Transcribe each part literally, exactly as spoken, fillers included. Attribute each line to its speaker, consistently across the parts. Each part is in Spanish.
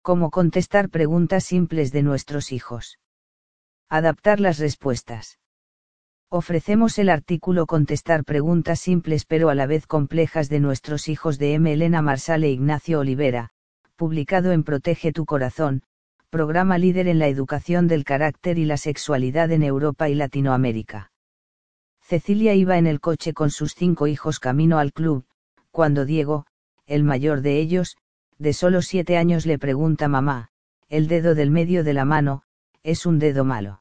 Speaker 1: Cómo contestar preguntas simples de nuestros hijos. Adaptar las respuestas. Ofrecemos el artículo Contestar preguntas simples pero a la vez complejas de nuestros hijos de M. Elena Marsal e Ignacio Olivera, publicado en Protege tu Corazón, programa líder en la educación del carácter y la sexualidad en Europa y Latinoamérica. Cecilia iba en el coche con sus cinco hijos camino al club, cuando Diego, el mayor de ellos, de solo siete años le pregunta: mamá, el dedo del medio de la mano, ¿es un dedo malo?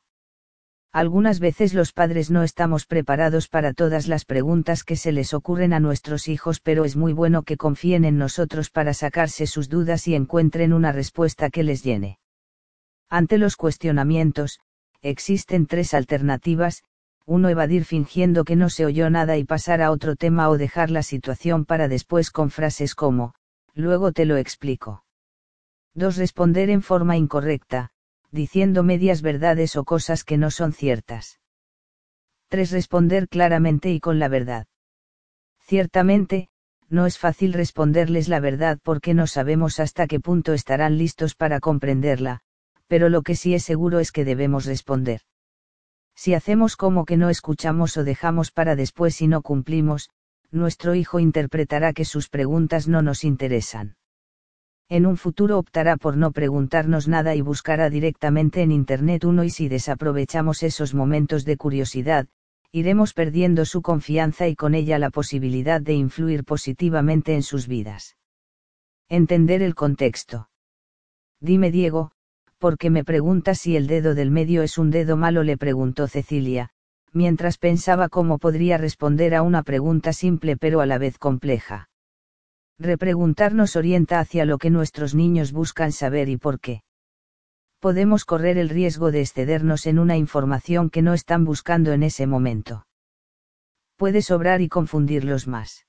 Speaker 1: Algunas veces los padres no estamos preparados para todas las preguntas que se les ocurren a nuestros hijos, pero es muy bueno que confíen en nosotros para sacarse sus dudas y encuentren una respuesta que les llene. Ante los cuestionamientos, existen tres alternativas: uno, evadir fingiendo que no se oyó nada y pasar a otro tema, o dejar la situación para después con frases como, luego te lo explico. dos, responder en forma incorrecta, diciendo medias verdades o cosas que no son ciertas. tres, responder claramente y con la verdad. Ciertamente, no es fácil responderles la verdad porque no sabemos hasta qué punto estarán listos para comprenderla, pero lo que sí es seguro es que debemos responder. Si hacemos como que no escuchamos o dejamos para después y no cumplimos, nuestro hijo interpretará que sus preguntas no nos interesan. En un futuro optará por no preguntarnos nada y buscará directamente en Internet uno, y si desaprovechamos esos momentos de curiosidad, iremos perdiendo su confianza y con ella la posibilidad de influir positivamente en sus vidas. Entender el contexto. Dime, Diego, ¿por qué me preguntas si el dedo del medio es un dedo malo?, le preguntó Cecilia, mientras pensaba cómo podría responder a una pregunta simple pero a la vez compleja. Repreguntar nos orienta hacia lo que nuestros niños buscan saber y por qué. Podemos correr el riesgo de excedernos en una información que no están buscando en ese momento. Puede sobrar y confundirlos más.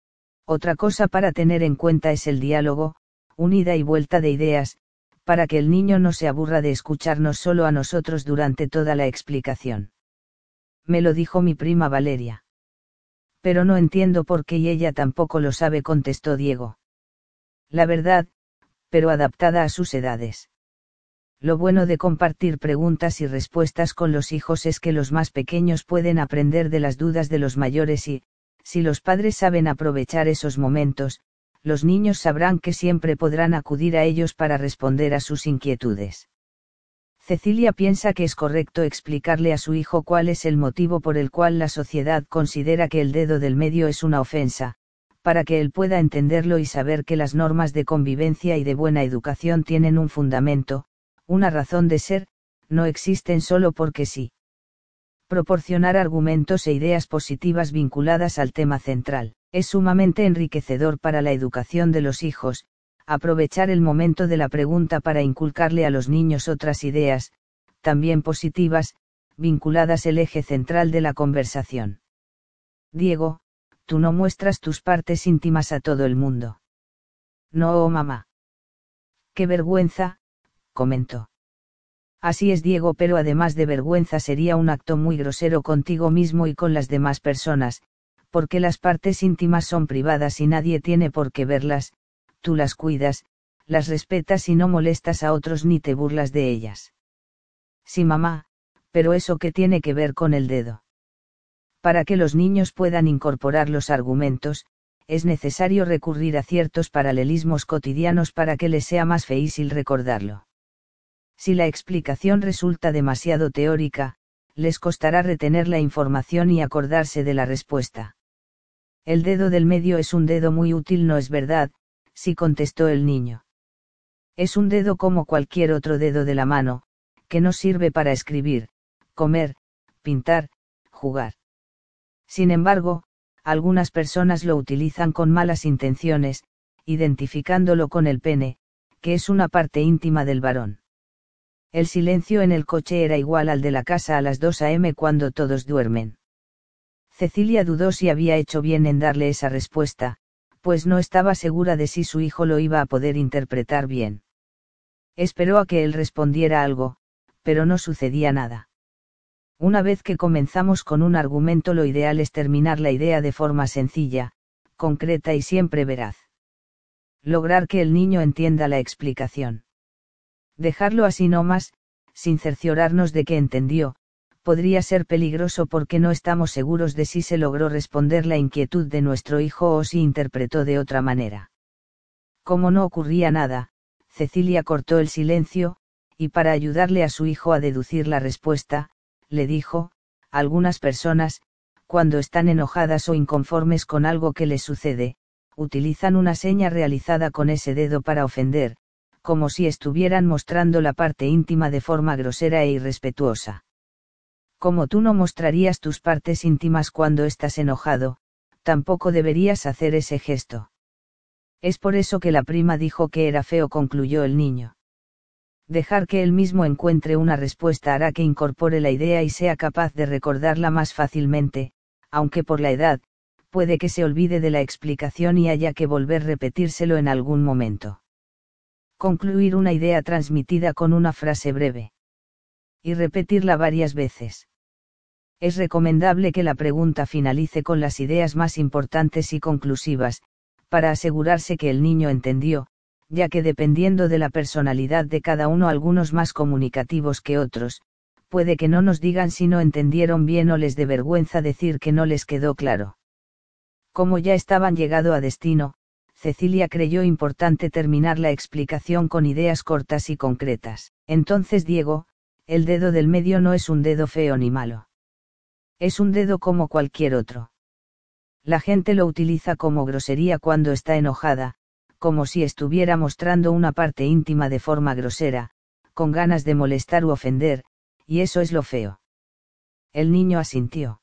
Speaker 1: Otra cosa para tener en cuenta es el diálogo, un ida y vuelta de ideas, para que el niño no se aburra de escucharnos solo a nosotros durante toda la explicación. Me lo dijo mi prima Valeria. Pero no entiendo por qué y ella tampoco lo sabe, contestó Diego. La verdad, pero adaptada a sus edades. Lo bueno de compartir preguntas y respuestas con los hijos es que los más pequeños pueden aprender de las dudas de los mayores y, si los padres saben aprovechar esos momentos, los niños sabrán que siempre podrán acudir a ellos para responder a sus inquietudes. Cecilia piensa que es correcto explicarle a su hijo cuál es el motivo por el cual la sociedad considera que el dedo del medio es una ofensa, para que él pueda entenderlo y saber que las normas de convivencia y de buena educación tienen un fundamento, una razón de ser, no existen solo porque sí. Proporcionar argumentos e ideas positivas vinculadas al tema central. Es sumamente enriquecedor para la educación de los hijos, aprovechar el momento de la pregunta para inculcarle a los niños otras ideas, también positivas, vinculadas al eje central de la conversación. Diego, tú no muestras tus partes íntimas a todo el mundo. No, mamá. Qué vergüenza, comentó. Así es, Diego, pero además de vergüenza sería un acto muy grosero contigo mismo y con las demás personas, porque las partes íntimas son privadas y nadie tiene por qué verlas. Tú las cuidas, las respetas y no molestas a otros ni te burlas de ellas. Sí, mamá, pero ¿eso qué tiene que ver con el dedo? Para que los niños puedan incorporar los argumentos, es necesario recurrir a ciertos paralelismos cotidianos para que les sea más fácil recordarlo. Si la explicación resulta demasiado teórica, les costará retener la información y acordarse de la respuesta. El dedo del medio es un dedo muy útil, ¿no es verdad?, sí, contestó el niño. Es un dedo como cualquier otro dedo de la mano, que nos sirve para escribir, comer, pintar, jugar. Sin embargo, algunas personas lo utilizan con malas intenciones, identificándolo con el pene, que es una parte íntima del varón. El silencio en el coche era igual al de la casa a las dos a eme cuando todos duermen. Cecilia dudó si había hecho bien en darle esa respuesta, pues no estaba segura de si su hijo lo iba a poder interpretar bien. Esperó a que él respondiera algo, pero no sucedía nada. Una vez que comenzamos con un argumento, lo ideal es terminar la idea de forma sencilla, concreta y siempre veraz. Lograr que el niño entienda la explicación. Dejarlo así nomás, sin cerciorarnos de que entendió, podría ser peligroso porque no estamos seguros de si se logró responder la inquietud de nuestro hijo o si interpretó de otra manera. Como no ocurría nada, Cecilia cortó el silencio, y para ayudarle a su hijo a deducir la respuesta, le dijo: algunas personas, cuando están enojadas o inconformes con algo que les sucede, utilizan una seña realizada con ese dedo para ofender, como si estuvieran mostrando la parte íntima de forma grosera e irrespetuosa. Como tú no mostrarías tus partes íntimas cuando estás enojado, tampoco deberías hacer ese gesto. Es por eso que la prima dijo que era feo, concluyó el niño. Dejar que él mismo encuentre una respuesta hará que incorpore la idea y sea capaz de recordarla más fácilmente, aunque por la edad, puede que se olvide de la explicación y haya que volver a repetírselo en algún momento. Concluir una idea transmitida con una frase breve. Y repetirla varias veces. Es recomendable que la pregunta finalice con las ideas más importantes y conclusivas, para asegurarse que el niño entendió, ya que dependiendo de la personalidad de cada uno, algunos más comunicativos que otros, puede que no nos digan si no entendieron bien o les dé vergüenza decir que no les quedó claro. Como ya estaban llegado a destino, Cecilia creyó importante terminar la explicación con ideas cortas y concretas. Entonces, Diego, el dedo del medio no es un dedo feo ni malo. Es un dedo como cualquier otro. La gente lo utiliza como grosería cuando está enojada, como si estuviera mostrando una parte íntima de forma grosera, con ganas de molestar u ofender, y eso es lo feo. El niño asintió.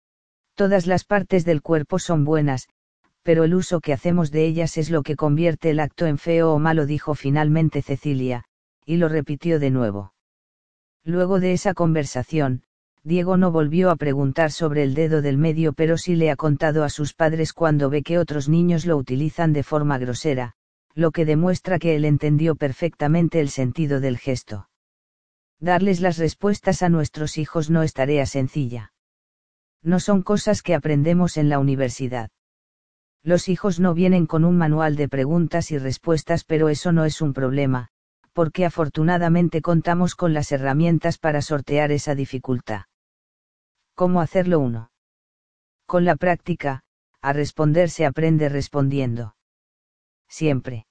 Speaker 1: Todas las partes del cuerpo son buenas, pero el uso que hacemos de ellas es lo que convierte el acto en feo o malo, dijo finalmente Cecilia, y lo repitió de nuevo. Luego de esa conversación, Diego no volvió a preguntar sobre el dedo del medio, pero sí le ha contado a sus padres cuando ve que otros niños lo utilizan de forma grosera, lo que demuestra que él entendió perfectamente el sentido del gesto. Darles las respuestas a nuestros hijos no es tarea sencilla. No son cosas que aprendemos en la universidad. Los hijos no vienen con un manual de preguntas y respuestas, pero eso no es un problema, porque afortunadamente contamos con las herramientas para sortear esa dificultad. ¿Cómo hacerlo uno? Con la práctica, a responder se aprende respondiendo. Siempre.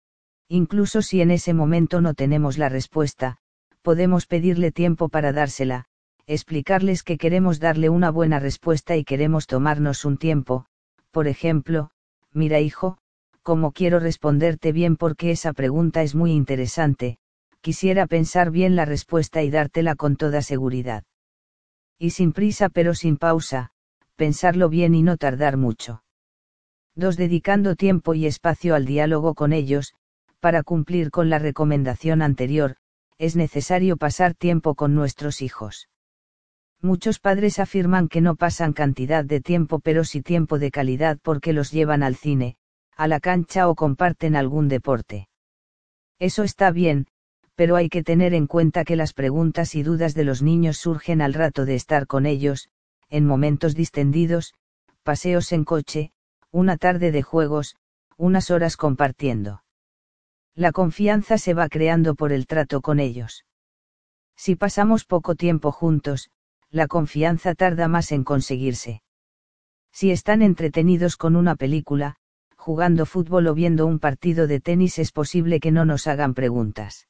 Speaker 1: Incluso si en ese momento no tenemos la respuesta, podemos pedirle tiempo para dársela, explicarles que queremos darle una buena respuesta y queremos tomarnos un tiempo, por ejemplo: mira, hijo, como quiero responderte bien porque esa pregunta es muy interesante, quisiera pensar bien la respuesta y dártela con toda seguridad. Y sin prisa pero sin pausa, pensarlo bien y no tardar mucho. dos Dedicando tiempo y espacio al diálogo con ellos. Para cumplir con la recomendación anterior, es necesario pasar tiempo con nuestros hijos. Muchos padres afirman que no pasan cantidad de tiempo, pero sí tiempo de calidad, porque los llevan al cine, a la cancha o comparten algún deporte. Eso está bien, pero hay que tener en cuenta que las preguntas y dudas de los niños surgen al rato de estar con ellos, en momentos distendidos, paseos en coche, una tarde de juegos, unas horas compartiendo. La confianza se va creando por el trato con ellos. Si pasamos poco tiempo juntos, la confianza tarda más en conseguirse. Si están entretenidos con una película, jugando fútbol o viendo un partido de tenis, es posible que no nos hagan preguntas.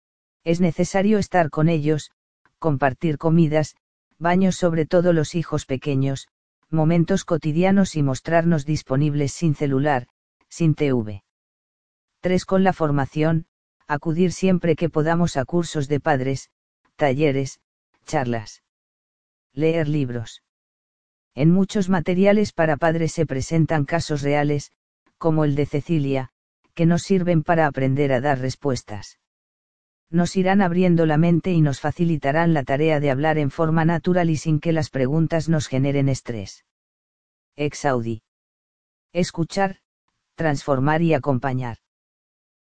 Speaker 1: Es necesario estar con ellos, compartir comidas, baños, sobre todo los hijos pequeños, momentos cotidianos y mostrarnos disponibles sin celular, sin T V. tres Con la formación, acudir siempre que podamos a cursos de padres, talleres, charlas. Leer libros. En muchos materiales para padres se presentan casos reales, como el de Cecilia, que nos sirven para aprender a dar respuestas. Nos irán abriendo la mente y nos facilitarán la tarea de hablar en forma natural y sin que las preguntas nos generen estrés. Ex Audi. Escuchar, transformar y acompañar.